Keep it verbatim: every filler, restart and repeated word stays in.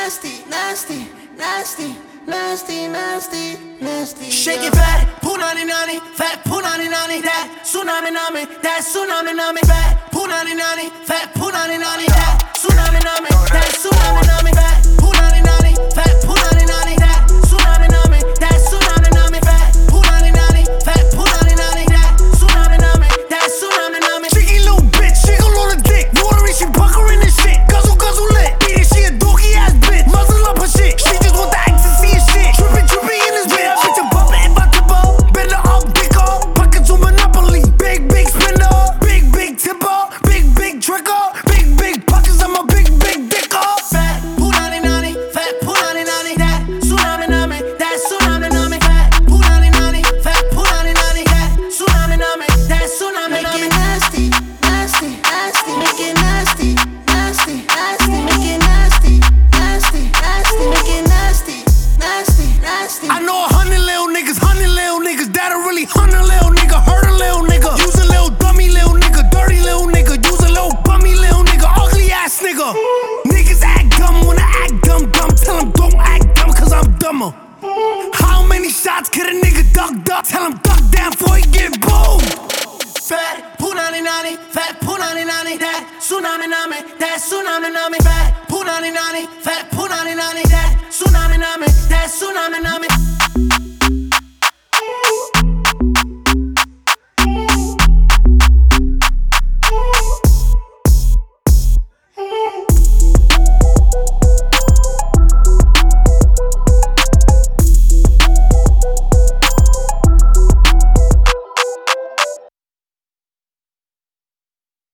nasty, nasty, nasty, nasty, nasty, nasty. Shake it fat, punani nani, fat punani nani, that tsunami nami, that tsunami nami, fat punani nani, fat punani nani, that tsunami nami, that tsunami nami, fat punani nani, fat punani nani, that tsunami nami, that tsunami nami, fat punani nani, fat punani nani, that tsunami nami, that tsunami nami. Cheeky little bitch, she gon' on the dick. Watery, she puckering this shit. Guzzle, guzzle lit. Beat it, she a doggy ass bitch. Muzzle up her shit. She just want the ecstasy and shit. Trippy, trippy in this bitch. Bitch, a bumper and about to ball. Bend her up, dick off. Pockets on Monopoly. Big, big spender. Big, big tipper. Big, big tricker. Big, big pockets. I'm a big, big dick off. Fat punani nani, fat punani nani, that tsunami nami, that tsunami nami, fat punani nani, fat punani nani, that tsunami nami, that tsunami nami. Make it nasty, nasty, nasty. Make it nasty, nasty, nasty. Make it nasty, nasty, nasty. Make it nasty, nasty, nasty. I know a hundred little niggas, hundred little niggas that'll really hunt a little nigga, hurt a little nigga. Use a little dummy little nigga, dirty little nigga. Use a little bummy little nigga, ugly ass nigga. Niggas act dumb, wanna act dumb, dumb. Tell them don't act dumb, cause I'm dumber. How many shots could a nigga duck, duck? Tell him duck down before he get boom. Fat punani nani, fat punani nani, that tsunami nami, that tsunami nami, fat punani nani, fat punani nani, that tsunami nami, that tsunami nami.